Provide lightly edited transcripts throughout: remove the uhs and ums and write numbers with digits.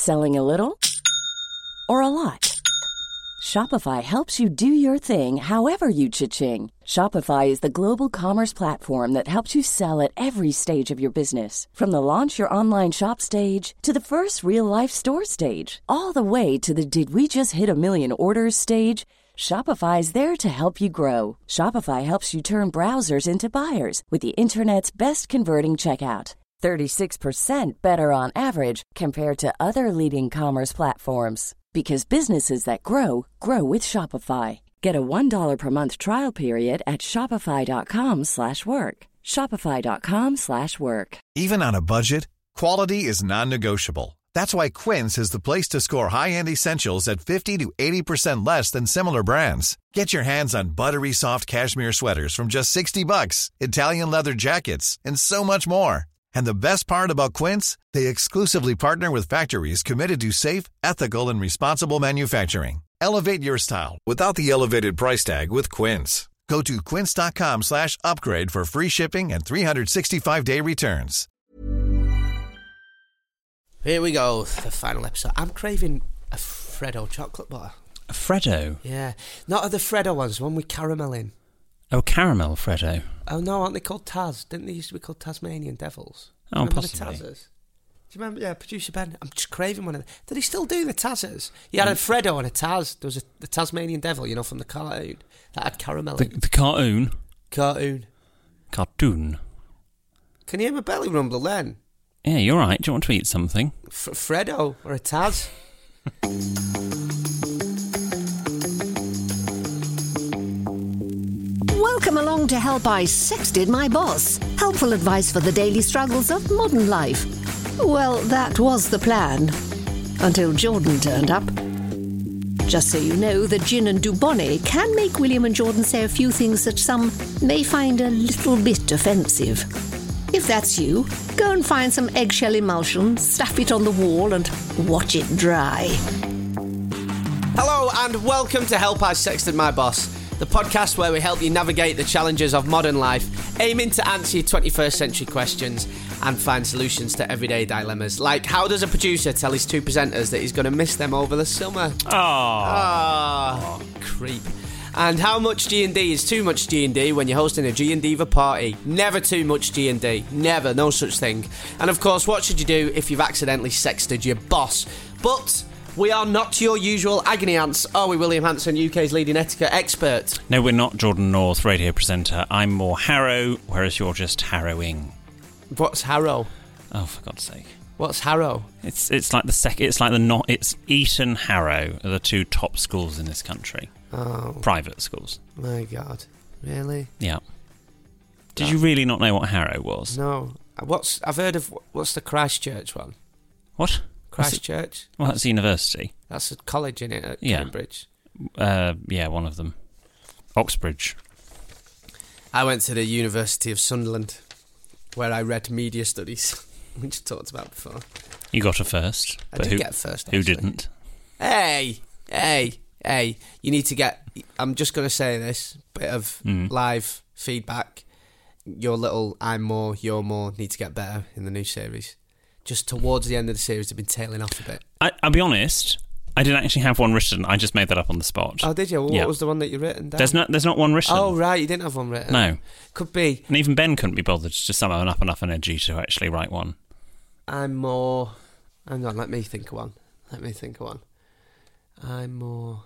Selling a little or a lot? Shopify helps you do your thing however you cha-ching. Shopify is the global commerce platform that helps you sell at every stage of your business. From the launch your online shop stage to the first real-life store stage, all the way to the did we just hit a million orders stage. Shopify is there to help you grow. Shopify helps you turn browsers into buyers with the internet's best converting checkout. 36% better on average compared to other leading commerce platforms. Because businesses that grow, grow with Shopify. Get a $1 per month trial period at shopify.com/work. Shopify.com/work. Even on a budget, quality is non-negotiable. That's why Quince is the place to score high-end essentials at 50 to 80% less than similar brands. Get your hands on buttery soft cashmere sweaters from just $60, Italian leather jackets, and so much more. And the best part about Quince, they exclusively partner with factories committed to safe, ethical, and responsible manufacturing. Elevate your style without the elevated price tag with Quince. Go to quince.com/upgrade for free shipping and 365-day returns. Here we go, the final episode. I'm craving a Freddo chocolate bar. A Freddo? Yeah. Not the Freddo ones, one with caramel in. Oh, caramel Freddo. Oh no, aren't they called Taz? Didn't they used to be called Tasmanian Devils? Oh, remember possibly. The Tazzers? Do you remember? Yeah, Producer Ben. I'm just craving one of them. Did he still do the Tazzers? He had a Freddo and a Taz. There was the Tasmanian Devil, from the cartoon that had caramel. The cartoon. Cartoon. Can you hear my belly rumble then? Yeah, you're right. Do you want to eat something? Freddo or a Taz? Welcome along to Help I Sexted My Boss. Helpful advice for the daily struggles of modern life. Well, that was the plan. Until Jordan turned up. Just so you know, the gin and Dubonnet can make William and Jordan say a few things that some may find a little bit offensive. If that's you, go and find some eggshell emulsion, stuff it on the wall and watch it dry. Hello and welcome to Help I Sexted My Boss, the podcast where we help you navigate the challenges of modern life, aiming to answer your 21st century questions and find solutions to everyday dilemmas. Like, how does a producer tell his two presenters that he's going to miss them over the summer? Oh, creep. And how much G&D is too much G&D when you're hosting a G&Diva party? Never too much G&D. Never. No such thing. And of course, what should you do if you've accidentally sexted your boss? But we are not your usual agony ants, are we, William Hanson, UK's leading etiquette expert? No, we're not Jordan North, radio presenter. I'm more Harrow, whereas you're just harrowing. What's Harrow? Oh, for God's sake. What's Harrow? It's like it's Eton Harrow are the two top schools in this country. Oh. Private schools. My God. Really? Yeah. Did you really not know what Harrow was? No. I've heard of, what's the Christchurch one? What? Christchurch? Well, that's a university. That's a college, in it, at Cambridge? Yeah, one of them. Oxbridge. I went to the University of Sunderland, where I read media studies, which I talked about before. You got a first. I did get first, actually. Who didn't? Hey, you need to get... I'm just going to say this, bit of live feedback. Your little I'm more, you're more need to get better in the new series. Just towards the end of the series, they've been tailing off a bit. I'll be honest, I didn't actually have one written. I just made that up on the spot. Oh, did you? Well, what was the one that you written down? There's not one written. Oh, right, you didn't have one written. No. Could be. And even Ben couldn't be bothered to summon up enough energy to actually write one. I'm more... Hang on, let me think of one. I'm more...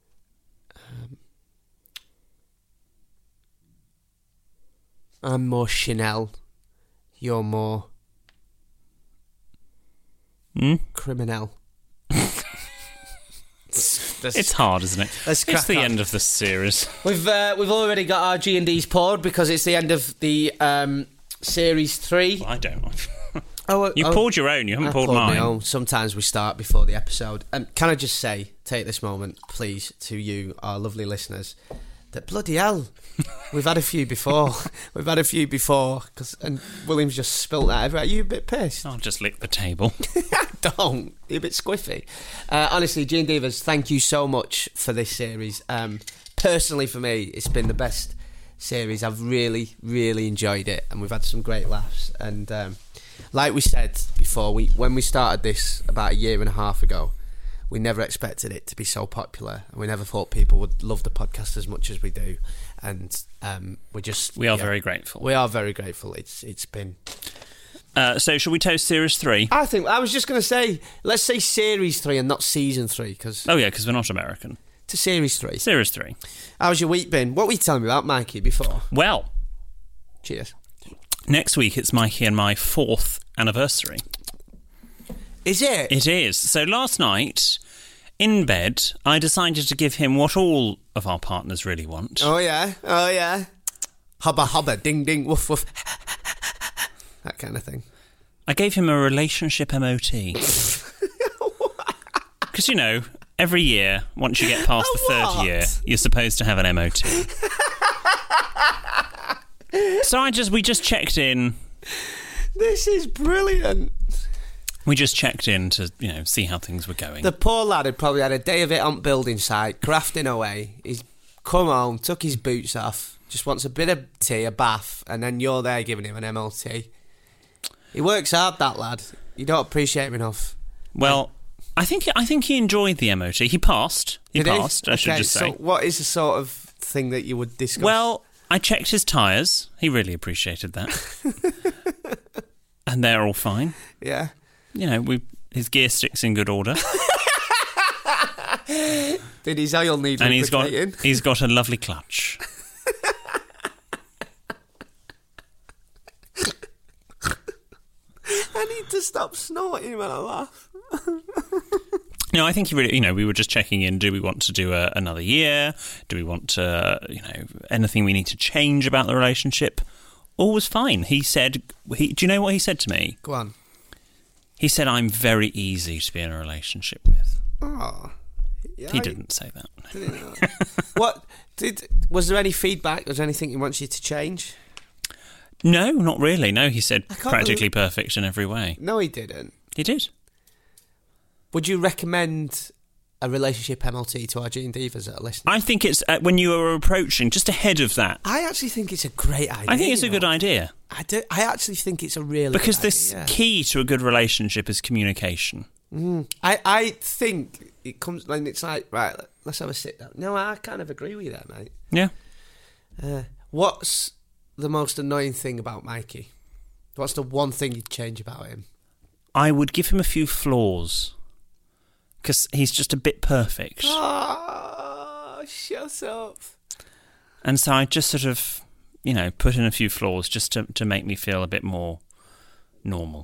I'm more Chanel. You're more... criminal. It's hard, isn't it? It's the end of the series. We've already got our G&Ds poured because it's the end of the series 3. Well, I don't. You poured your own. You haven't poured mine. My own. Sometimes we start before the episode. Can I just take this moment, please, to you, our lovely listeners, that bloody hell, we've had a few before. And William's just spilt that everywhere. Are you a bit pissed? I'll just lick the table. Don't. You're a bit squiffy. Honestly, G&Divas, thank you so much for this series. Personally, for me, it's been the best series. I've really, really enjoyed it, and we've had some great laughs. And Like we said before, when we started this about a year and a half ago, we never expected it to be so popular, and we never thought people would love the podcast as much as we do. And we are very grateful. We are very grateful. It's been. So shall we toast Series 3? I was just going to say, let's say Series 3 and not Season 3, because we're not American. To Series 3. Series 3. How's your week been? What were you telling me about Mikey before? Well, cheers. Next week it's Mikey and my 4th anniversary. Is it? It is. So last night, in bed, I decided to give him what all of our partners really want. Oh yeah. Hubba hubba, ding ding, woof woof. That kind of thing. I gave him a relationship MOT. Because, every year, once you get past the third year, you're supposed to have an MOT. So we just checked in. This is brilliant. We just checked in to, see how things were going. The poor lad had probably had a day of it on building site, crafting away. He's come home, took his boots off, just wants a bit of tea, a bath, and then you're there giving him an MOT. He works hard, that lad. You don't appreciate him enough. Well, I think he enjoyed the MOT. He passed. He passed, I should just say. So what is the sort of thing that you would discuss? Well, I checked his tyres. He really appreciated that. And they're all fine. Yeah. His gear stick's in good order. Did his oil need lubricating? And he's got a lovely clutch. I need to stop snorting when I laugh. No, I think he really, we were just checking in. Do we want to do another year? Do we want to, anything we need to change about the relationship? All was fine. He said, do you know what he said to me? Go on. He said, I'm very easy to be in a relationship with. Oh. Yeah, he didn't say that. Did he not? Was there any feedback? Was there anything he wants you to change? No, not really. No, he said practically perfect in every way. No, he didn't. He did. Would you recommend a relationship MLT to our Gene Divas that are listening? I think it's when you are approaching, just ahead of that. I actually think it's a great idea. I think it's a good idea. I actually think it's a really because good the idea. Key to a good relationship is communication. I think it comes when it's like, right, let's have a sit down. No, I kind of agree with you there, mate. Yeah. What's the most annoying thing about Mikey? What's the one thing you'd change about him? I would give him a few flaws. Because he's just a bit perfect. Oh, shut up. And so I just sort of, put in a few flaws just to make me feel a bit more normal.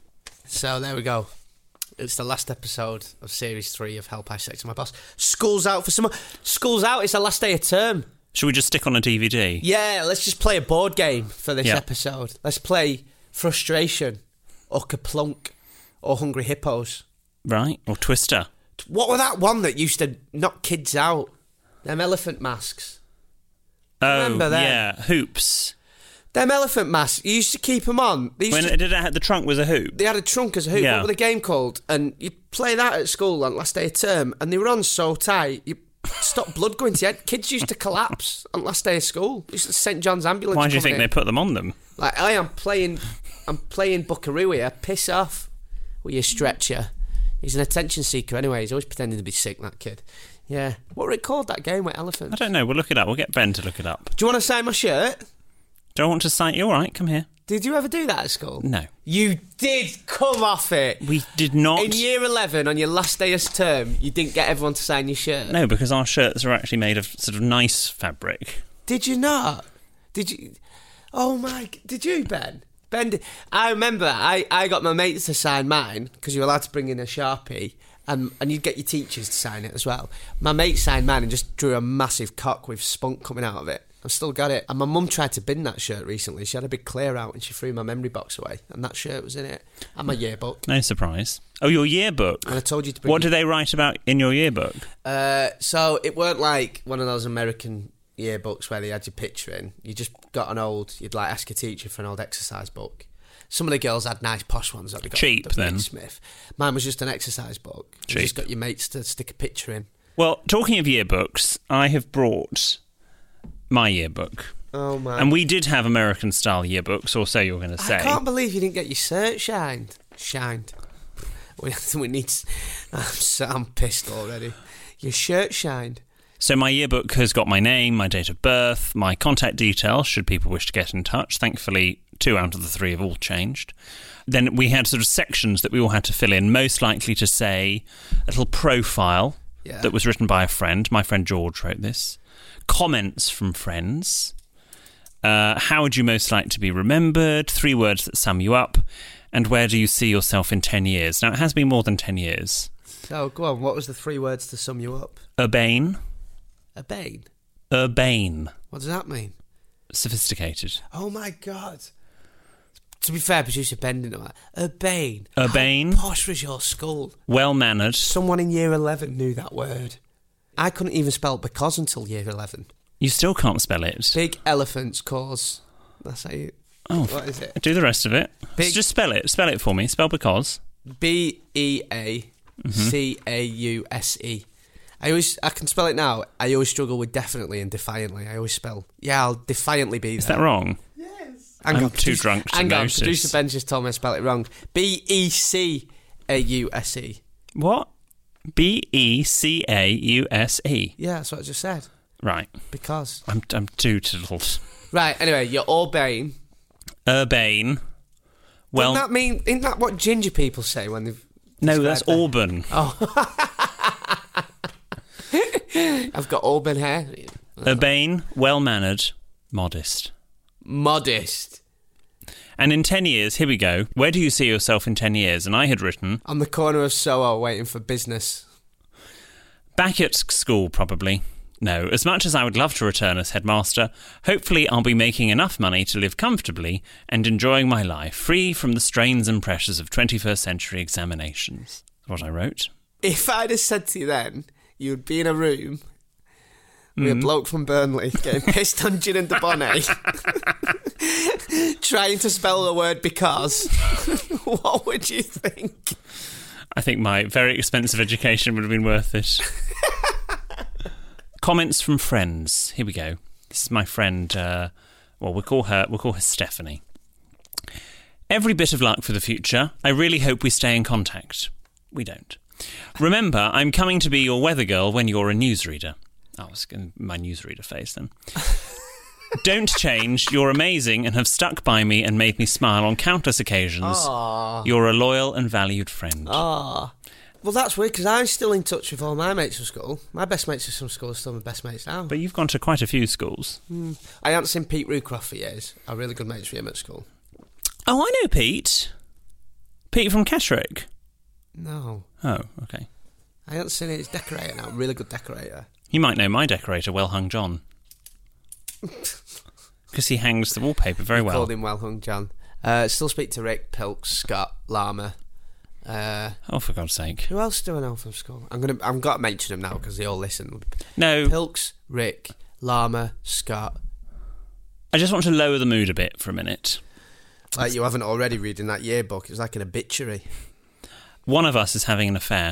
So there we go. It's the last episode of Series 3 of Help I Sex My Boss. School's out for summer. School's out. It's the last day of term. Should we just stick on a DVD? Yeah, let's just play a board game for this episode. Let's play Frustration or Kaplunk or Hungry Hippos. Right, or Twister. What was that one that used to knock kids out? Them elephant masks. Oh, remember them? Yeah, hoops. Them elephant masks, you used to keep them on. The trunk was a hoop? They had a trunk as a hoop. Yeah. What was the game called? And you'd play that at school on last day of term, and they were on so tight, you stopped blood going to your head. Kids used to collapse on last day of school. Used to St. John's ambulance. Why do you think they put them on them? Like, I'm playing Buckaroo here. Piss off with your stretcher. He's an attention seeker anyway. He's always pretending to be sick, that kid. Yeah. What were it called, that game with elephants? I don't know. We'll look it up. We'll get Ben to look it up. Do you want to sign my shirt? Do I want to sign? You're all right. Come here. Did you ever do that at school? No. You did. Come off it. We did not. In year 11, on your last day of term, you didn't get everyone to sign your shirt? No, because our shirts are actually made of sort of nice fabric. Did you not? Did you? Oh my... Did you, Ben? Ben, I remember I got my mates to sign mine because you were allowed to bring in a Sharpie and you'd get your teachers to sign it as well. My mate signed mine and just drew a massive cock with spunk coming out of it. I've still got it. And my mum tried to bin that shirt recently. She had a big clear out and she threw my memory box away and that shirt was in it. And my yearbook. No surprise. Oh, your yearbook. And I told you to bring... What did they write about in your yearbook? So it weren't like one of those American yearbooks where they had your picture in. You just got you'd like ask a teacher for an old exercise book. Some of the girls had nice posh ones that they got. Cheap then. Smith. Mine was just an exercise book. Cheap. You just got your mates to stick a picture in. Well, talking of yearbooks, I have brought my yearbook. Oh, man. And we did have American-style yearbooks, or so you were going to say. I can't believe you didn't get your cert shined. We need... I'm pissed already. Your shirt shined. So my yearbook has got my name, my date of birth, my contact details, should people wish to get in touch. Thankfully, 2 out of the 3 have all changed. Then we had sort of sections that we all had to fill in, most likely to say a little profile that was written by a friend. My friend George wrote this. Comments from friends. How would you most like to be remembered? 3 words that sum you up. And where do you see yourself in 10 years? Now, it has been more than 10 years. So, go on. What was the 3 words to sum you up? Urbane. Urbane? Urbane. What does that mean? Sophisticated. Oh, my God. To be fair, producer Ben didn't know that. Urbane. Urbane. How posh was your school? Well-mannered. Someone in year 11 knew that word. I couldn't even spell because until year 11. You still can't spell it. Big elephants cause... That's how you... Oh, what is it? Do the rest of it. Big... So just spell it. Spell it for me. Spell because. Beacause. I can spell it now. I always struggle with definitely and defiantly. I always spell... Yeah, I'll defiantly be there. Is that wrong? Yes. I'm too drunk to notice. Producer Ben just told me I spelled it wrong. Because. What? Because? Yeah, that's what I just said. Right. Because. I'm too tiddled. Right, anyway, you're urbane. Urbane. Well... Doesn't that mean... Isn't that what ginger people say when they've... No, that's Auburn. Oh. I've got auburn hair. Urbane, well-mannered, modest. Modest. And in 10 years, here we go. Where do you see yourself in 10 years? And I had written... On the corner of Soho, waiting for business. Back at school, probably. No, as much as I would love to return as headmaster, hopefully I'll be making enough money to live comfortably and enjoying my life, free from the strains and pressures of 21st century examinations. That's what I wrote. If I'd have said to you then, you'd be in a room with a bloke from Burnley getting pissed on gin and debonnaire, trying to spell the word because, what would you think? I think my very expensive education would have been worth it. Comments from friends. Here we go. This is my friend, we'll call her Stephanie. Every bit of luck for the future. I really hope we stay in contact. We don't. Remember, I'm coming to be your weather girl when you're a newsreader. I was in my newsreader face then. Don't change. You're amazing and have stuck by me and made me smile on countless occasions. Aww. You're a loyal and valued friend. Ah. Well, that's weird, because I'm still in touch with all my mates from school. My best mates from school are still my best mates now. But you've gone to quite a few schools. I haven't seen Pete Rucroft for years. I'm really good mates with him at school. Oh, I know Pete. Pete from Catterick. No. Oh, okay. I haven't seen his decorator now. Really good decorator. You might know my decorator, Well Hung John. Because he hangs the wallpaper very well. Called him Well Hung John. Still speak to Rick, Pilks, Scott, Lama. Oh, for God's sake. Who else do I know from school? I'm got to mention them now because they all listen. No. Pilks, Rick, Lama, Scott. I just want to lower the mood a bit for a minute. Like you haven't already reading that yearbook. It was like an obituary. One of us is having an affair.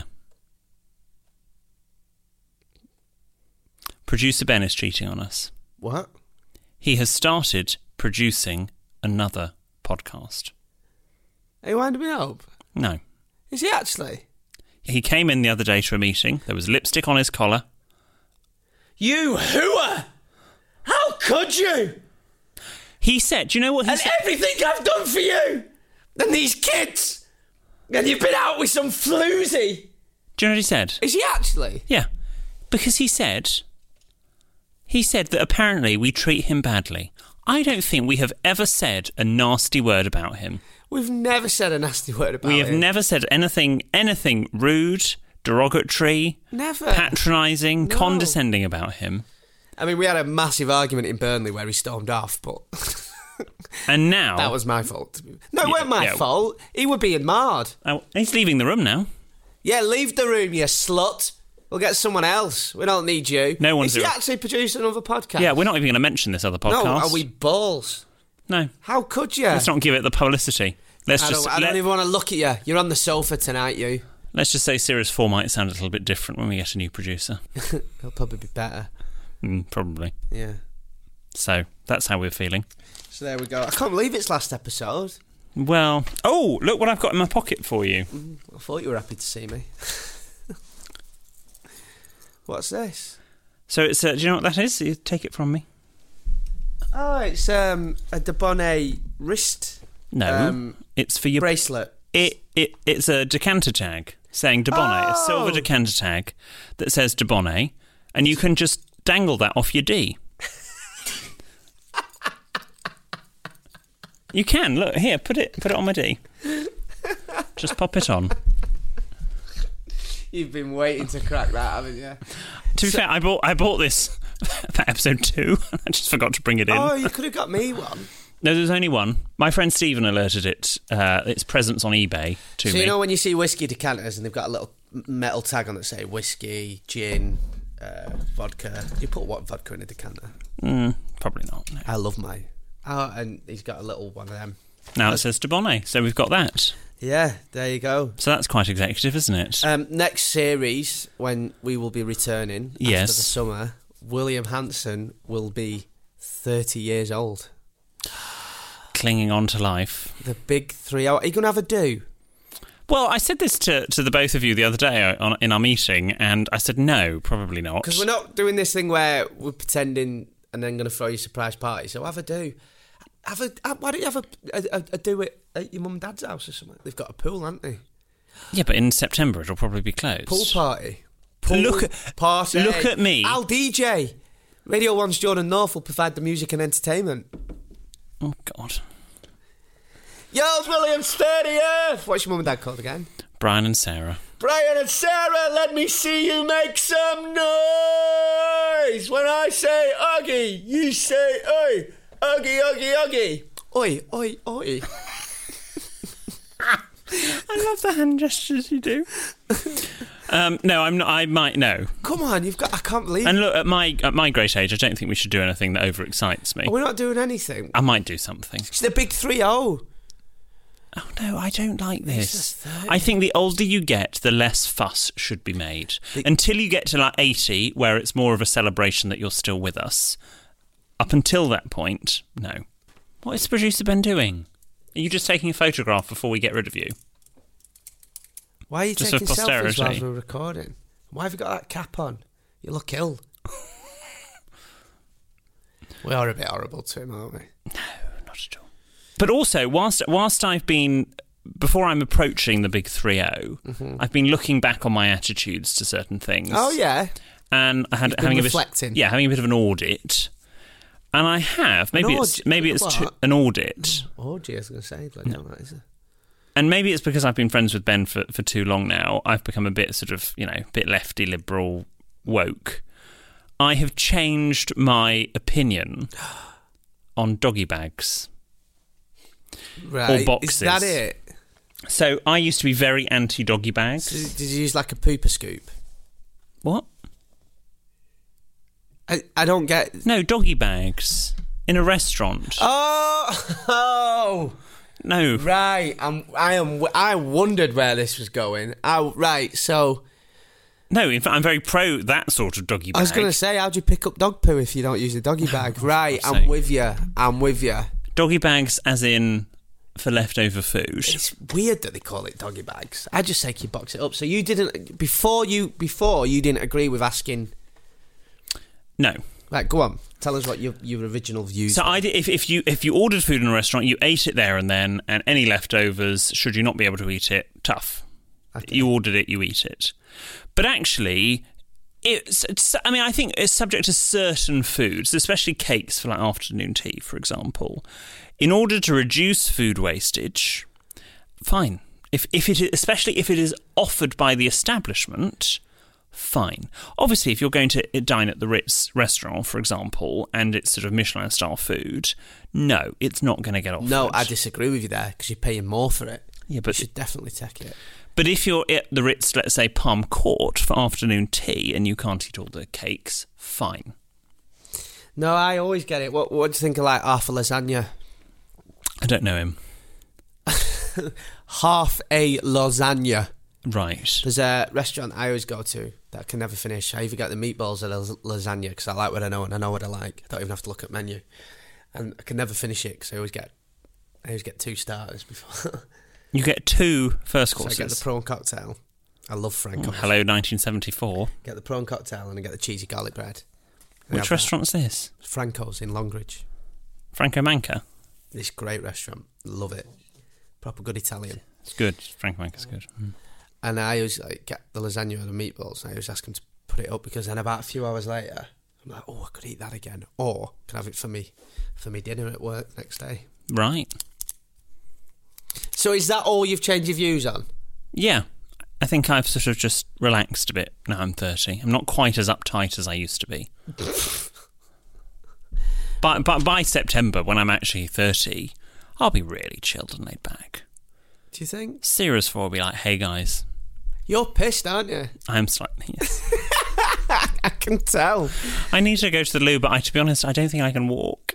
Producer Ben is cheating on us. What? He has started producing another podcast. Are you winding me up? No. Is he actually? He came in the other day to a meeting. There was lipstick on his collar. You hooer! How could you? He said, do you know what he said? And everything I've done for you! And these kids! And you've been out with some floozy! Do you know what he said? Is he actually? Yeah. Because he said that apparently we treat him badly. I don't think we have ever said a nasty word about him. We've never said a nasty word about him. We have never said anything rude, derogatory, never patronising, condescending about him. I mean, we had a massive argument in Burnley where he stormed off, but... And now... That was my fault. No, it weren't my fault. He were being marred. Oh, he's leaving the room now. Yeah, leave the room, you slut. We'll get someone else. We don't need you. No one's... Is he actually producing another podcast? Yeah, we're not even going to mention this other podcast. No, are we balls? No. How could you? Let's not give it the publicity. I don't even want to look at you. You're on the sofa tonight, you. Let's just say Series 4 might sound a little bit different when we get a new producer. He'll probably be better. Probably. Yeah. So that's how we're feeling. So there we go. I can't believe it's last episode. Well, oh, look what I've got in my pocket for you. I thought you were happy to see me. What's this? So it's, do you know what that is? You take it from me. Oh, it's a Debonnaire wrist. No, it's for your bracelet. It's a decanter tag saying Debonnaire, a silver decanter tag that says Debonnaire, and you can just dangle that off your D. You can, look, here, put it on my D. Just pop it on. You've been waiting to crack that, haven't you? To be fair, I bought this for episode 2. I just forgot to bring it in. Oh, you could have got me one. No, there's only one. My friend Stephen alerted its presence on eBay to me. So you know when you see whiskey decanters and they've got a little metal tag on it, say whiskey, gin, vodka. You put what vodka in a decanter? Probably not. No. I love mine. Oh, and he's got a little one of them. Now it says Debonnaire, so we've got that. Yeah, there you go. So that's quite executive, isn't it? Next series, when we will be returning after the summer, William Hanson will be 30 years old. Clinging on to life. The big 3 hour. Are you going to have a do? Well, I said this to the both of you the other day in our meeting, and I said no, probably not. Because we're not doing this thing where we're pretending and then going to throw you a surprise party. So have a do. Why don't you have a do it at your mum and dad's house or something? They've got a pool, haven't they? Yeah, but in September it'll probably be closed. Pool party. Party. Look at me. I'll DJ. Radio 1's Jordan North will provide the music and entertainment. Oh, God. Yo's William's 30th! What's your mum and dad called again? Brian and Sarah. Brian and Sarah, let me see you make some noise! When I say Oggy, you say oi! Oggy, Oggy, Oggy! Oi, oi, oi. I love the hand gestures you do. No, I'm not. I might no. Come on, you've got. I can't believe. And look, at my great age, I don't think we should do anything that overexcites me. We're not doing anything. I might do something. It's the big 3-0. Oh no, I don't like this. I think the older you get, the less fuss should be made. Until you get to like 80, where it's more of a celebration that you're still with us. Up until that point, no. What is producer Ben doing? Are you just taking a photograph before we get rid of you? Why are you just taking selfies while posterity? we're recording? Why have you got that cap on? You look ill. We are a bit horrible to him, aren't we? No, not at all. But also, whilst I've been, before I'm approaching the big 3-0, I've been looking back on my attitudes to certain things. Oh, yeah. And I had having reflecting. having a bit of an audit. And I have. Maybe it's an audit. Orgy, I was going to say. Like, no, that is it. And maybe it's because I've been friends with Ben for too long now. I've become a bit sort of, bit lefty, liberal, woke. I have changed my opinion on doggy bags. Right. Or boxes. Is that it? So I used to be very anti-doggy bags. So did you use like a pooper scoop? What? I don't get... No, doggy bags. In a restaurant. Oh! No. Right. I wondered where this was going. Right, so... No, in fact, I'm very pro that sort of doggy bag. I was going to say, how'd you pick up dog poo if you don't use a doggy bag? Right, I'm with you. Doggy bags as in for leftover food. It's weird that they call it doggy bags. I just say you box it up. So you didn't... Before you didn't agree with asking... No. Right, go on. Tell us what your original views So were. if you ordered food in a restaurant, you ate it there and then, and any leftovers, should you not be able to eat it, tough. Okay. You ordered it, you eat it. But actually, I think it's subject to certain foods, especially cakes for like afternoon tea, for example. In order to reduce food wastage, fine. Especially if it is offered by the establishment... Fine. Obviously, if you're going to dine at the Ritz restaurant, for example, and it's sort of Michelin-style food, no, it's not going to get offered. No, I disagree with you there, because you're paying more for it. Yeah, but you should definitely take it. But if you're at the Ritz, let's say Palm Court for afternoon tea, and you can't eat all the cakes, fine. No, I always get it. What do you think of like half a lasagna? I don't know him. Half a lasagna. Right. There's a restaurant I always go to that I can never finish. I either get the meatballs or the lasagna because I like what I know and I know what I like. I don't even have to look at menu. And I can never finish it because I always get 2 starters before. You get 2 first courses. So I get the prawn cocktail. I love Franco's. Hello, 1974. Get the prawn cocktail and I get the cheesy garlic bread. Which restaurant's this? Franco's in Longridge. Franco Manca? This great restaurant. Love it. Proper good Italian. It's good. Franco Manca's good. And I always get the lasagna and the meatballs and I always ask them to put it up because then about a few hours later I'm like, oh, I could eat that again. Or can I have it for me dinner at work next day. Right. So is that all you've changed your views on? Yeah. I think I've sort of just relaxed a bit now I'm 30. I'm not quite as uptight as I used to be. But by September, when I'm actually 30, I'll be really chilled and laid back. Do you think? Series 4 will be like, hey guys. You're pissed, aren't you? I am slightly, yes. I can tell. I need to go to the loo, but to be honest, I don't think I can walk.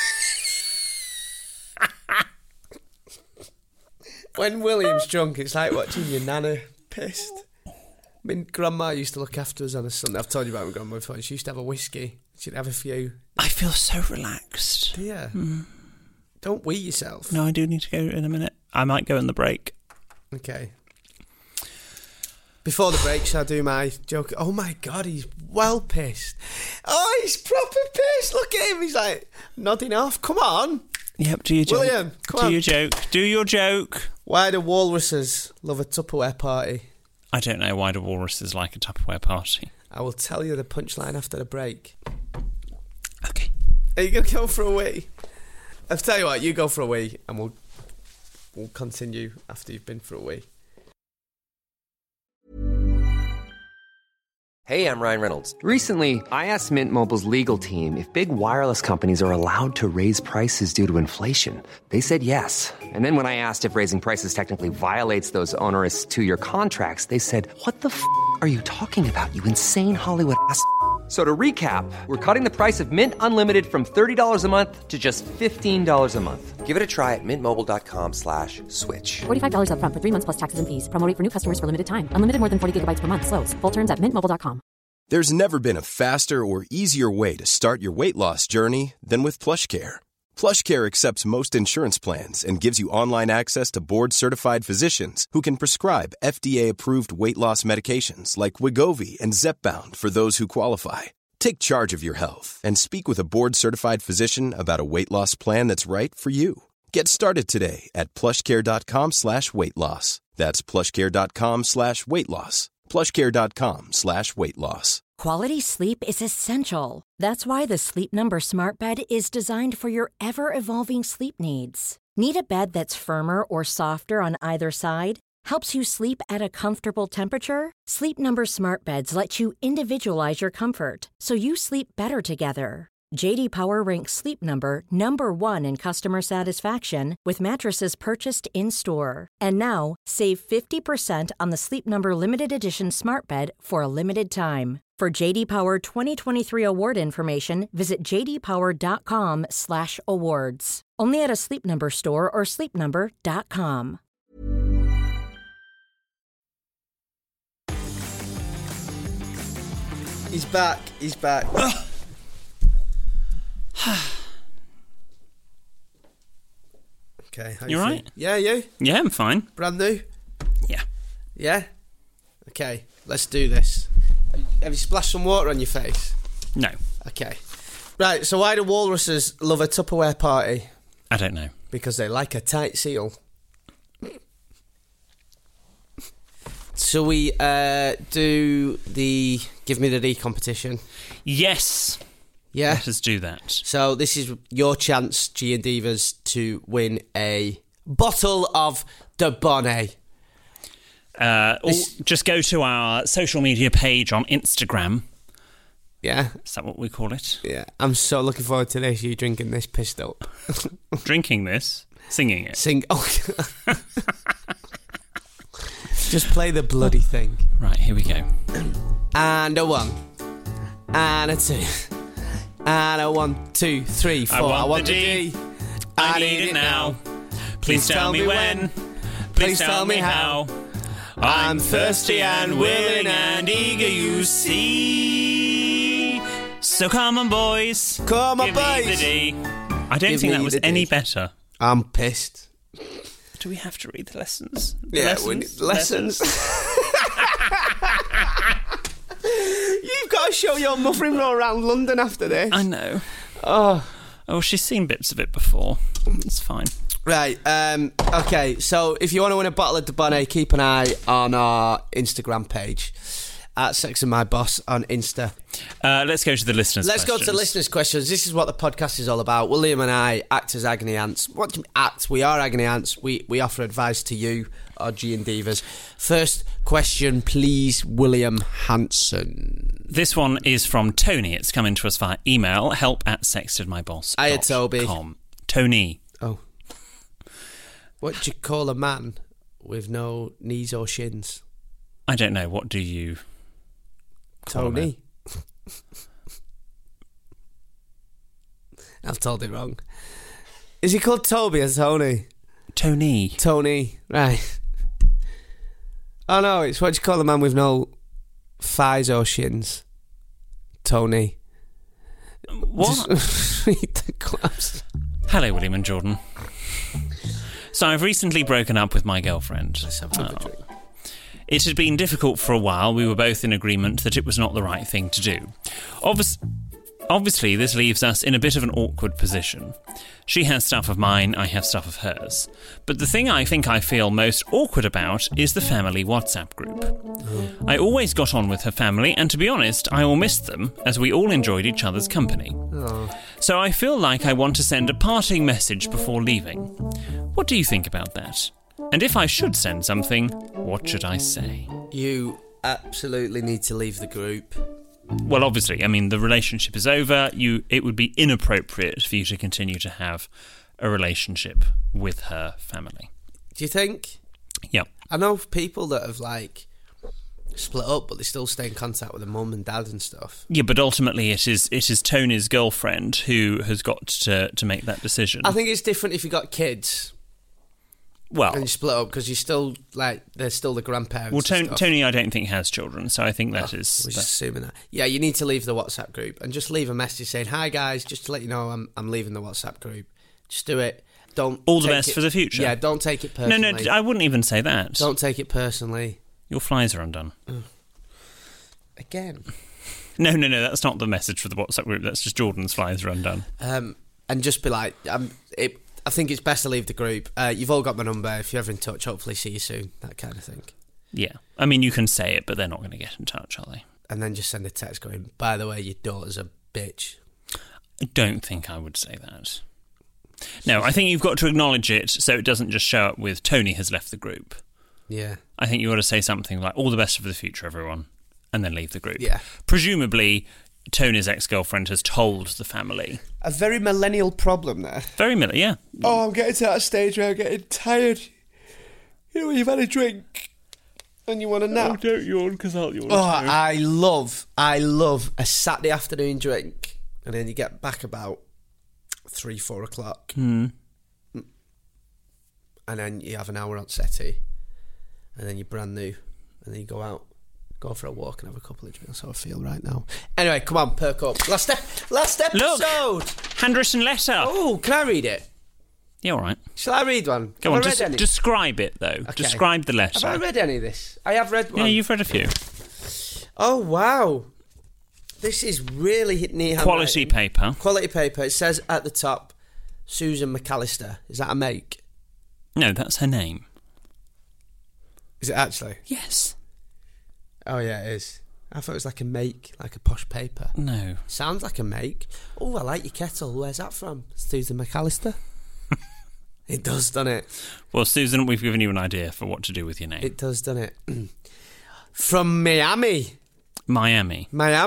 When William's drunk, it's like watching your nana pissed. I mean, Grandma used to look after us on a Sunday. I've told you about my grandma before. She used to have a whiskey. She'd have a few. I feel so relaxed. Yeah. Don't wee yourself. No, I do need to go in a minute. I might go in the break. Okay. Before the break, shall I do my joke? Oh my God, he's well pissed. Oh, he's proper pissed. Look at him. He's like nodding off. Come on. Yep, do your joke. William, come on. Do your joke. Do your joke. Why do walruses love a Tupperware party? I don't know why do walruses like a Tupperware party. I will tell you the punchline after the break. Okay. Are you going to go for a wee? I'll tell you what, you go for a wee and we'll continue after you've been for a wee. Hey, I'm Ryan Reynolds. Recently, I asked Mint Mobile's legal team if big wireless companies are allowed to raise prices due to inflation. They said yes. And then when I asked if raising prices technically violates those onerous 2-year contracts, they said, what the f*** are you talking about, you insane Hollywood ass f- So to recap, we're cutting the price of Mint Unlimited from $30 a month to just $15 a month. Give it a try at mintmobile.com/switch. $45 up front for 3 months plus taxes and fees. Promo rate for new customers for limited time. Unlimited more than 40 gigabytes per month. Slows full terms at mintmobile.com. There's never been a faster or easier way to start your weight loss journey than with PlushCare. PlushCare accepts most insurance plans and gives you online access to board-certified physicians who can prescribe FDA-approved weight loss medications like Wegovy and Zepbound for those who qualify. Take charge of your health and speak with a board-certified physician about a weight loss plan that's right for you. Get started today at plushcare.com/weight loss. That's plushcare.com/weight loss. plushcare.com/weight loss. Quality sleep is essential. That's why the Sleep Number Smart Bed is designed for your ever-evolving sleep needs. Need a bed that's firmer or softer on either side? Helps you sleep at a comfortable temperature? Sleep Number Smart Beds let you individualize your comfort, so you sleep better together. J.D. Power ranks Sleep Number number 1 in customer satisfaction with mattresses purchased in-store. And now, save 50% on the Sleep Number Limited Edition Smart Bed for a limited time. For J.D. Power 2023 award information, visit jdpower.com/awards. Only at a Sleep Number store or sleepnumber.com. He's back. He's back. Okay. You right? Yeah, you? Yeah, I'm fine. Brand new? Yeah. Yeah? Okay, let's do this. Have you splashed some water on your face? No. Okay. Right, so why do walruses love a Tupperware party? I don't know. Because they like a tight seal. So we do the Give Me the D competition. Yes. Yeah. Let us do that. So this is your chance, G and Divas, to win a bottle of De Bonnet. Just go to our social media page on Instagram. Yeah. Is that what we call it? Yeah. I'm so looking forward to this. You drinking this pissed up. Drinking this, singing it. Sing. Oh. Just play the bloody thing. Right, here we go. And a 1. And a 2. And a 1, 2, 3, 4. I want the D. I need it now. Please tell me when. Please tell me how. I'm thirsty and willing and eager, you see. So come on, boys. Come on, Give me boys. the D. I don't Give think me that was the D. any better. I'm pissed. Do we have to read the lessons? Yeah, lessons. You've got to show your mother-in-law around London after this. I know. Oh, she's seen bits of it before. It's fine. Right, okay, so if you want to win a bottle of Dubonnet, keep an eye on our Instagram page, at Sex and My Boss on Insta. Let's go to the listeners' Let's questions. go to the listeners' questions. This is what the podcast is all about. William and I act as agony ants. What do you act? We are agony ants. We offer advice to you, our G&D divas. First question, please, William Hanson. This one is from Tony. It's coming to us via email, help@sextedmyboss.com. Hiya, Toby. Tony. Oh. What do you call a man with no knees or shins? I don't know. What do you call Tony. I've told it wrong. Is he called Toby or Tony? Tony. Tony, right. Oh no, it's what do you call a man with no thighs or shins? Tony. What? Just read the class. Hello, William and Jordan. So I've recently broken up with my girlfriend. Let's have a drink. It had been difficult for a while. We were both in agreement that it was not the right thing to do. Obviously, this leaves us in a bit of an awkward position. She has stuff of mine, I have stuff of hers. But the thing I think I feel most awkward about is the family WhatsApp group. I always got on with her family, and to be honest, I all missed them, as we all enjoyed each other's company. So I feel like I want to send a parting message before leaving. What do you think about that? And if I should send something, what should I say? You absolutely need to leave the group. Well, obviously, I mean, the relationship is over. It would be inappropriate for you to continue to have a relationship with her family. Do you think? Yeah. I know people that have, like, split up, but they still stay in contact with their mum and dad and stuff. Yeah, but ultimately it is Tony's girlfriend who has got to make that decision. I think it's different if you got kids. Well, and you split up because you still, like, they're still the grandparents. Well, Tony, I don't think has children, so I think that is. We're just assuming that. Yeah, you need to leave the WhatsApp group and just leave a message saying, "Hi guys, just to let you know, I'm leaving the WhatsApp group." Just do it. Don't. All the best for the future. Yeah, don't take it personally. No, I wouldn't even say that. Don't take it personally. Your flies are undone. Again. No, that's not the message for the WhatsApp group. That's just Jordan's flies are undone. And just be like, I think it's best to leave the group. You've all got my number. If you're ever in touch, hopefully see you soon. That kind of thing. Yeah. I mean, you can say it, but they're not going to get in touch, are they? And then just send a text going, by the way, your daughter's a bitch. I don't think I would say that. No, I think you've got to acknowledge it so it doesn't just show up with Tony has left the group. Yeah. I think you've got to say something like, all the best for the future, everyone, and then leave the group. Yeah. Presumably, Tony's ex-girlfriend has told the family. A very millennial problem there. Very millennial, yeah. Oh, I'm getting to that stage where I'm getting tired. You know, when you've had a drink and you want a nap. Oh, don't yawn, because I'll yawn. Oh, I love a Saturday afternoon drink, and then you get back about 3-4 o'clock, and then you have an hour on settee, and then you're brand new, and then you go out. Go for a walk and have a couple of drinks. That's how I feel right now. Anyway, come on, perk up. Last episode. Look, handwritten letter. Oh, can I read it? Yeah, all right. Shall I read one? Go on, describe it, though. Okay. Describe the letter. Have I read any of this? I have read one. Yeah, you've read a few. Oh, wow. This is really neat handwriting. Quality paper. Quality paper. It says at the top, Susan McAllister. Is that a make? No, that's her name. Is it actually? Yes. Oh, yeah, it is. I thought it was like a make, like a posh paper. No. Sounds like a make. Oh, I like your kettle. Where's that from? Susan McAllister? It does, doesn't it? Well, Susan, we've given you an idea for what to do with your name. It does, doesn't it? From Miami. Miami.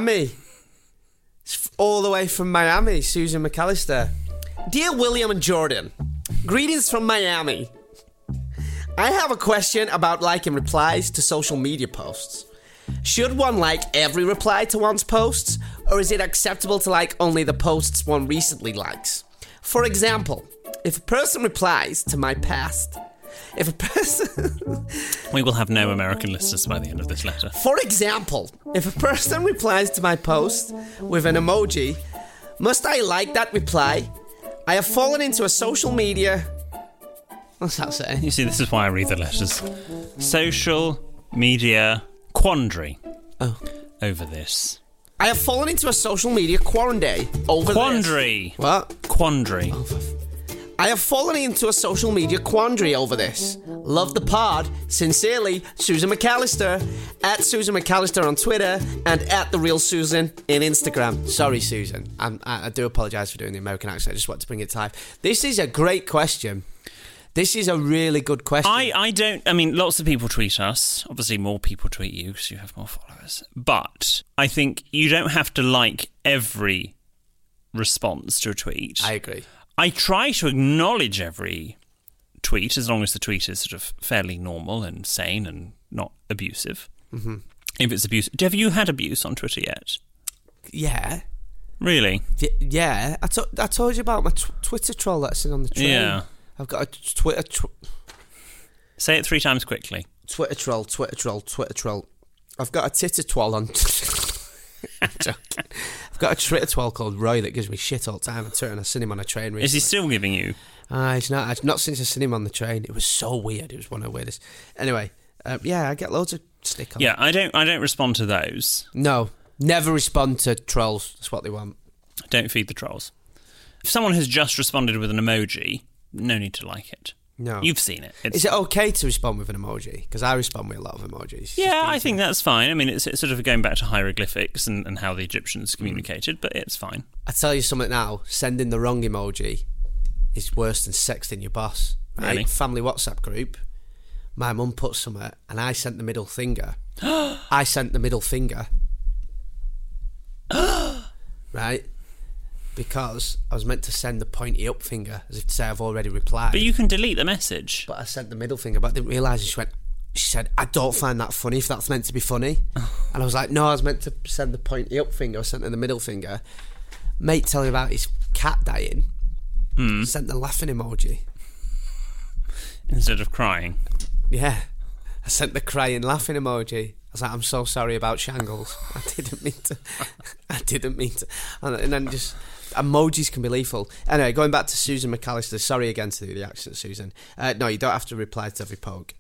It's all the way from Miami, Susan McAllister. Dear William and Jordan, greetings from Miami. I have a question about liking replies to social media posts. Should one like every reply to one's posts, or is it acceptable to like only the posts one recently likes? For example, if a person replies to my past, If a person... We will have no American listeners by the end of this letter. For example, if a person replies to my post with an emoji, must I like that reply? I have fallen into a social media... What's that say? You see, this is why I read the letters. Social media quandary. Oh. Over this. I have fallen into a social media quandary over Quandary. This. What? Quandary. Oh, I have fallen into a social media quandary over this. Love the pod. Sincerely, Susan McAllister. At Susan McAllister on Twitter and at The Real Susan in Instagram. Sorry, Susan. I do apologise for doing the American accent. I just want to bring it to life. This is a great question. This is a really good question. I mean, lots of people tweet us. Obviously, more people tweet you because you have more followers. But I think you don't have to like every response to a tweet. I agree. I try to acknowledge every tweet as long as the tweet is sort of fairly normal and sane and not abusive. Mm-hmm. If it's abusive. Have you had abuse on Twitter yet? Yeah. Really? Yeah. I told you about my Twitter troll that's in on the train. Yeah. I've got a Twitter... Say it 3 times quickly. Twitter troll. I've got a Twitter troll on... I'm joking. I've got a Twitter troll called Roy that gives me shit all the time on Twitter, and I've seen him on a train recently. Is he still giving you? He's not since I've seen him on the train. It was so weird. It was one of the weirdest. Anyway, yeah, I get loads of stick on. Yeah, I don't respond to those. No, never respond to trolls. That's what they want. Don't feed the trolls. If someone has just responded with an emoji, no need to like it. No. You've seen it. Is it okay to respond with an emoji? Because I respond with a lot of emojis. Yeah, I think that's fine. I mean, it's sort of going back to hieroglyphics and how the Egyptians communicated, but it's fine. I tell you something now, sending the wrong emoji is worse than sexting your boss. Right? Really? Family WhatsApp group. My mum put something and I sent the middle finger. I sent the middle finger. Right? Because I was meant to send the pointy up finger as if to say I've already replied. But you can delete the message. But I sent the middle finger, but I didn't realise. She said, I don't find that funny if that's meant to be funny. And I was like, no, I was meant to send the pointy up finger. I sent her the middle finger. Mate telling me about his cat dying. Sent the laughing emoji. Instead of crying. Yeah. I sent the crying laughing emoji. I was like, I'm so sorry about Shangles. I didn't mean to. And then just... Emojis can be lethal. Anyway, going back to Susan McAllister. Sorry again to do the accent, Susan. No, you don't have to reply to every poke.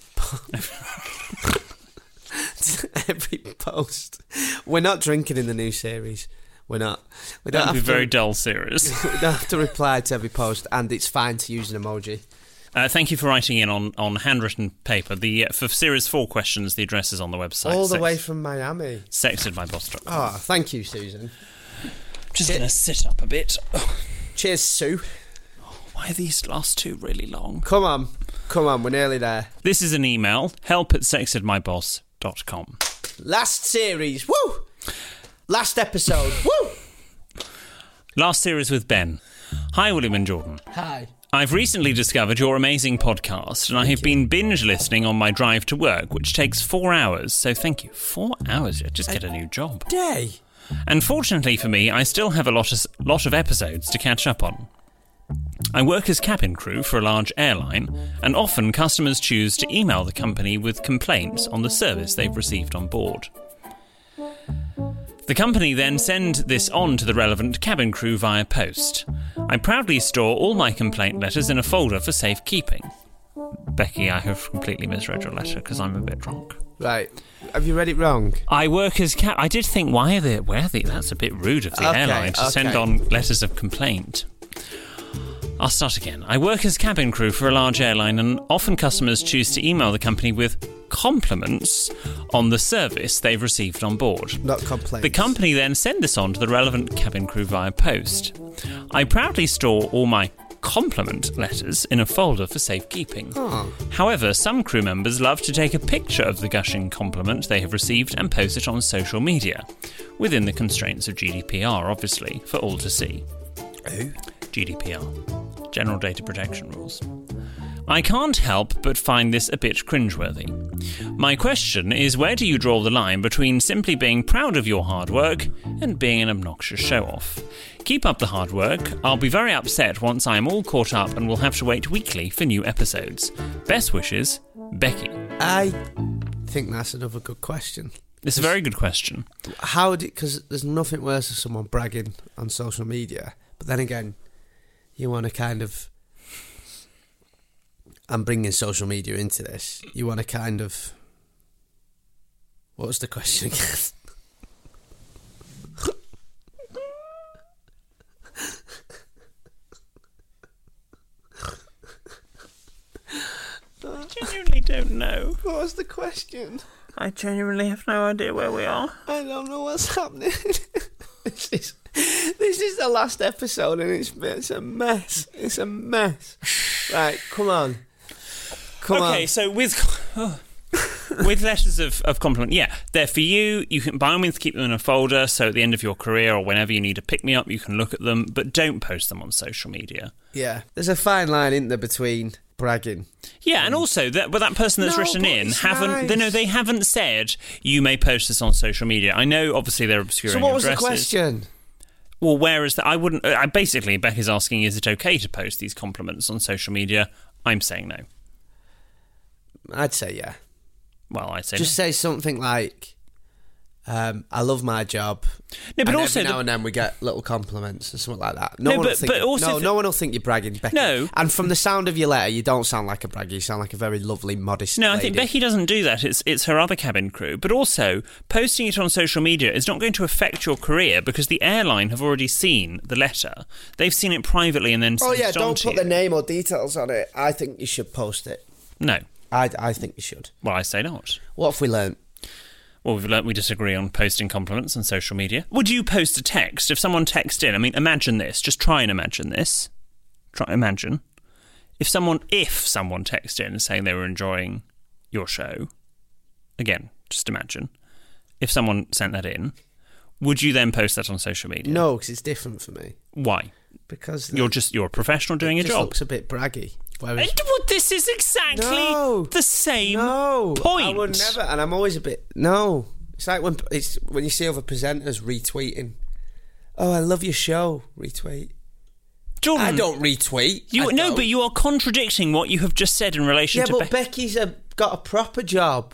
Every post. We're not drinking in the new series. We're not. We don't That would be have a very dull series. We don't have to reply to every post, and it's fine to use an emoji. Thank you for writing in on handwritten paper. For Series 4 questions, the address is on the website. All the way from Miami. Sextedbyboss.com. Oh, thank you, Susan. Just going to sit up a bit. Cheers, Sue. Why are these last 2 really long? Come on, we're nearly there. This is an email, help@sextedmyboss.com. Last series, woo! Last episode, woo! Last series with Ben. Hi, William and Jordan. Hi. I've recently discovered your amazing podcast, and I have been binge listening on my drive to work, which takes 4 hours, so thank you. 4 hours? Just get a new job. Day. Unfortunately for me, I still have a lot of episodes to catch up on. I work as cabin crew for a large airline, and often customers choose to email the company with complaints on the service they've received on board. The company then send this on to the relevant cabin crew via post. I proudly store all my complaint letters in a folder for safekeeping. Becky, I have completely misread your letter because I'm a bit drunk. Right. Have you read it wrong? I work as I did think, where are they? That's a bit rude of the airline to send on letters of complaint. I'll start again. I work as cabin crew for a large airline, and often customers choose to email the company with compliments on the service they've received on board. Not complaints. The company then send this on to the relevant cabin crew via post. I proudly store all my compliment letters in a folder for safekeeping. Oh. However, some crew members love to take a picture of the gushing compliment they have received and post it on social media, within the constraints of GDPR, obviously, for all to see. Who? GDPR. General Data Protection Rules. I can't help but find this a bit cringeworthy. My question is, where do you draw the line between simply being proud of your hard work and being an obnoxious show-off? Keep up the hard work. I'll be very upset once I'm all caught up and will have to wait weekly for new episodes. Best wishes, Becky. I think that's another good question. It's a very good question. Because there's nothing worse than someone bragging on social media, but then again, you want to kind of... I'm bringing social media into this. You want to kind of... What was the question again? I genuinely don't know. What was the question? I genuinely have no idea where we are. I don't know what's happening. This is the last episode and it's a mess. It's a mess. Right, come on. Okay, so with letters of compliment, yeah, they're for you. You can by all means keep them in a folder, so at the end of your career or whenever you need to pick me up, you can look at them, but don't post them on social media. Yeah, there's a fine line, isn't there, between bragging. Yeah, and also that person that's written in they haven't said you may post this on social media. I know, obviously, they're obscuring So what was addresses. the question? Well, where is that? I wouldn't. Basically, Becky's asking, is it okay to post these compliments on social media? I'm saying no. I'd say yeah. Well, I'd say just no. say something like, I love my job. No, but and also every now and then we get little compliments or something like that. No, one but no one will think you're bragging, Becky. No. And from the sound of your letter, you don't sound like a bragger. You sound like a very lovely, modest No, lady. I think Becky doesn't do that. It's her other cabin crew. But also, posting it on social media is not going to affect your career because the airline have already seen the letter. They've seen it privately and then sent it on don't to put you. the name or details on it. I think you should post it. No. I think you should. Well, I say not. What have we learnt? Well, we've learnt we disagree on posting compliments on social media. Would you post a text? If someone texted in, I mean, imagine this. Just try and imagine this. Imagine. If someone texted in saying they were enjoying your show, again, just imagine. If someone sent that in, would you then post that on social media? No, because it's different for me. Why? Because you're a professional doing your job. It looks a bit braggy. Whereas, this is exactly the same point. I would never, and I'm always a bit. No, it's like when you see other presenters retweeting. Oh, I love your show. Retweet. Jordan, I don't retweet. But you are contradicting what you have just said in relation to. Yeah, but Becky's got a proper job.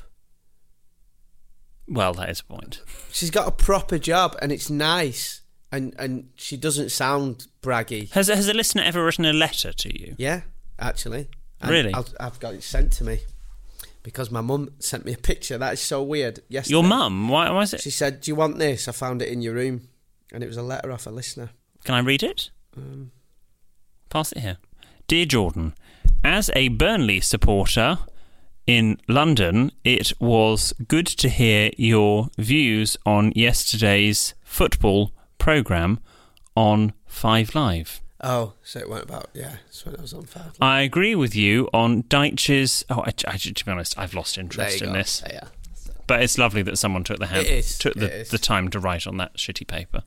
Well, that is a point. She's got a proper job, and it's nice. And she doesn't sound braggy. Has a listener ever written a letter to you? Yeah, actually. And really? I've got it sent to me because my mum sent me a picture. That is so weird. Yesterday. Your mum? Why is it? She said, "Do you want this? I found it in your room." And it was a letter off a listener. Can I read it? Pass it here. Dear Jordan, as a Burnley supporter in London, it was good to hear your views on yesterday's football programme on 5 Live. Oh, so it went about, that's when I was on 5 Live. I agree with you on Deitch's... to be honest, I've lost interest in this. Yeah. But it's lovely that someone took the the time to write on that shitty paper.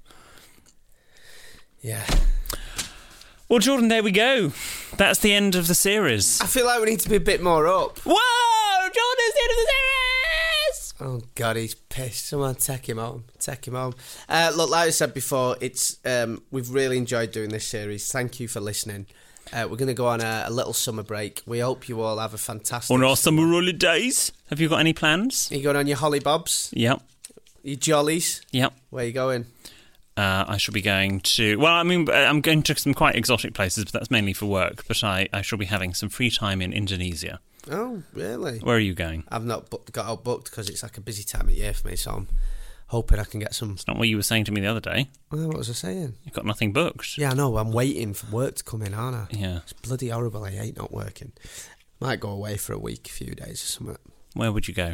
Yeah. Well, Jordan, there we go. That's the end of the series. I feel like we need to be a bit more up. Whoa! Jordan's the end of the series! Oh, God, he's pissed. Someone take him home. Look, like I said before, we've really enjoyed doing this series. Thank you for listening. We're going to go on a little summer break. We hope you all have a fantastic... On our summer holidays. Have you got any plans? Are you going on your hollybobs? Yep. Your jollies? Yep. Where are you going? I shall be going to... Well, I mean, I'm going to some quite exotic places, but that's mainly for work. But I shall be having some free time in Indonesia. Oh, really? Where are you going? I've not got out booked because it's like a busy time of year for me, so I'm hoping I can get some... It's not what you were saying to me the other day. Well, what was I saying? You've got nothing booked. Yeah, I know. I'm waiting for work to come in, aren't I? Yeah. It's bloody horrible. I hate not working. Might go away for a week, a few days or something. Where would you go?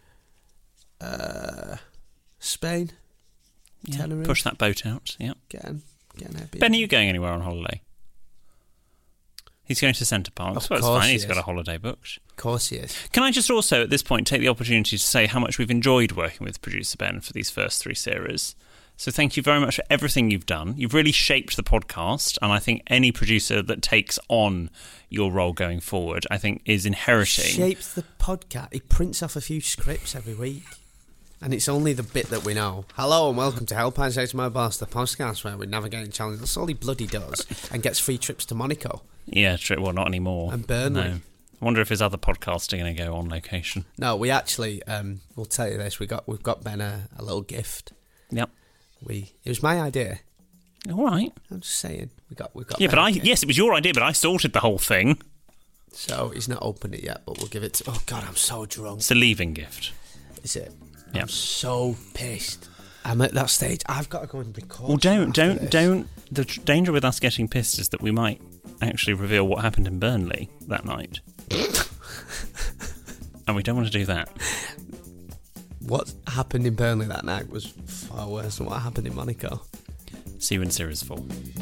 Spain. Yeah, Tenerife. push that boat out, yeah. Get an Airbnb. Ben, are you going anywhere on holiday? He's going to Centre Park. So it's fine, he's got a holiday booked. Of course he is. Can I just also, at this point, take the opportunity to say how much we've enjoyed working with producer Ben for these first 3 series? So thank you very much for everything you've done. You've really shaped the podcast, and I think any producer that takes on your role going forward, I think, is inheriting... Shapes the podcast. He prints off a few scripts every week, and it's only the bit that we know. Hello and welcome to Help I Say to My Boss, the podcast where we navigate challenges. That's all he bloody does, and gets free trips to Monaco. Yeah, true. Well, not anymore. And Burnley. No. I wonder if his other podcasts are going to go on location. No, we actually, we'll tell you this, we've got Ben a little gift. Yep. It was my idea. All right. I'm just saying, we got. Yeah, but yes, it was your idea, but I sorted the whole thing. So he's not opened it yet, but we'll give it. Oh God, I'm so drunk. It's a leaving gift. Is it? Yeah. I'm so pissed. I'm at that stage. I've got to go and record. Well, don't. The danger with us getting pissed is that we might actually reveal what happened in Burnley that night, and we don't want to do that. What happened in Burnley that night was far worse than what happened in Monaco. See you in Series 4.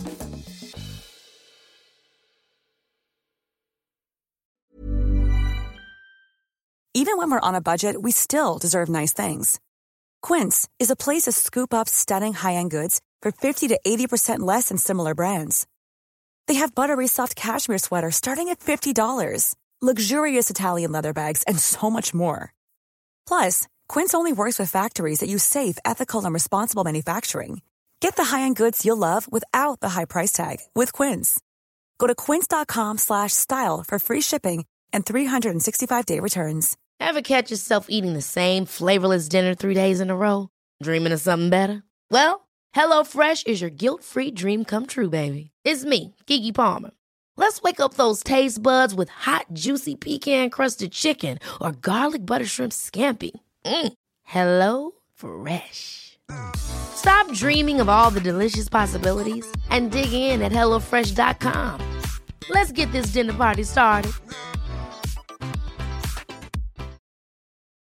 Even when we're on a budget, we still deserve nice things. Quince is a place to scoop up stunning high-end goods for 50 to 80% less than similar brands. They have buttery soft cashmere sweaters starting at $50, luxurious Italian leather bags, and so much more. Plus, Quince only works with factories that use safe, ethical, and responsible manufacturing. Get the high-end goods you'll love without the high price tag with Quince. Go to quince.com/style for free shipping and 365-day returns. Ever catch yourself eating the same flavorless dinner 3 days in a row? Dreaming of something better? Well, HelloFresh is your guilt-free dream come true, baby. It's me, Keke Palmer. Let's wake up those taste buds with hot, juicy pecan-crusted chicken or garlic butter shrimp scampi. Hello Fresh. Stop dreaming of all the delicious possibilities and dig in at HelloFresh.com. Let's get this dinner party started.